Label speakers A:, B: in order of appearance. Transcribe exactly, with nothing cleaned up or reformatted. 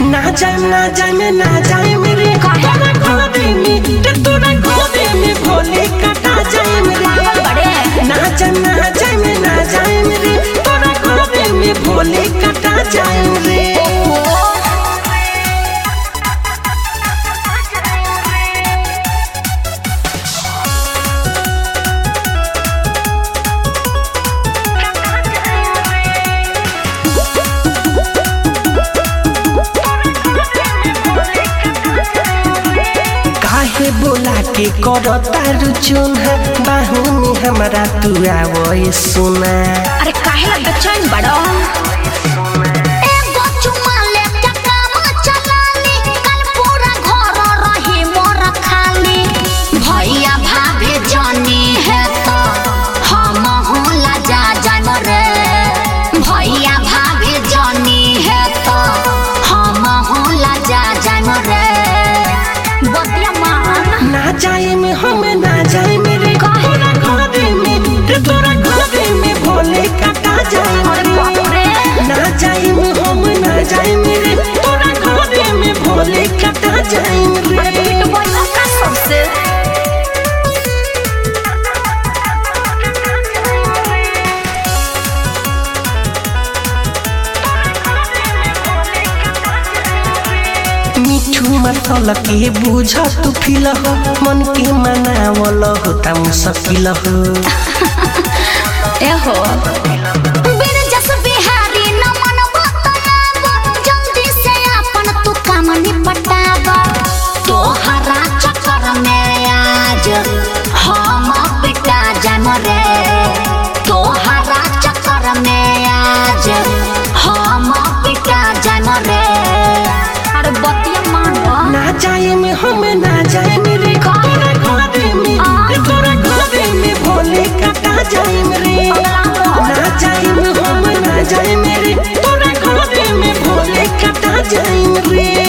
A: ना जाए ना जाए में ना जाए मेरे तोरा गोदी में तोरा गोदी में भोले कटा जाए मेरे ना जाए ना जाए में ना जाए मेरे तोरा गोदी में भोले कटा जाए मेरे बोला के करो तारू चुना बाहू में हमारा तू आवो सुना।
B: अरे काहे ला बेचैन बड़ो एगो चुमा ले के काम चलानी कल पूरा घर रही मोर खाली भैया भाभी जानी है तो हम होला जा जान रे भैया भाभी जानी है तो हम होला जा जान रे बतिया
A: ना जाए में हम ना जाए मेरे तोरा गोदी में तोरा गोदी में भोले कटा जाए मेरे ना जाए में हम ना जाए मेरे तोरा गोदी में भोले कटा जाए मेरे
B: सबसे
A: मिठू मसल के बुझ तू फिल हो मन के मनावल होता मुश्किल हो
B: ए हो बिन जस बिहारी न मन बतलाब जल्दी से अपन तू काम निपटाब तोहरा चक्कर में आज हम पिटा जाम रे तोहरा चक्कर में आज हम पिटा जाम रे अरे बतिया मानो
A: ना जाए में हम ना जाए मेरे तोरा गोदी में तोरा गोदी में भोले कटा जाए मेरे ना जाए में हम ना जाए मेरे तोरा गोदी में भोले कटा जाए मेरे।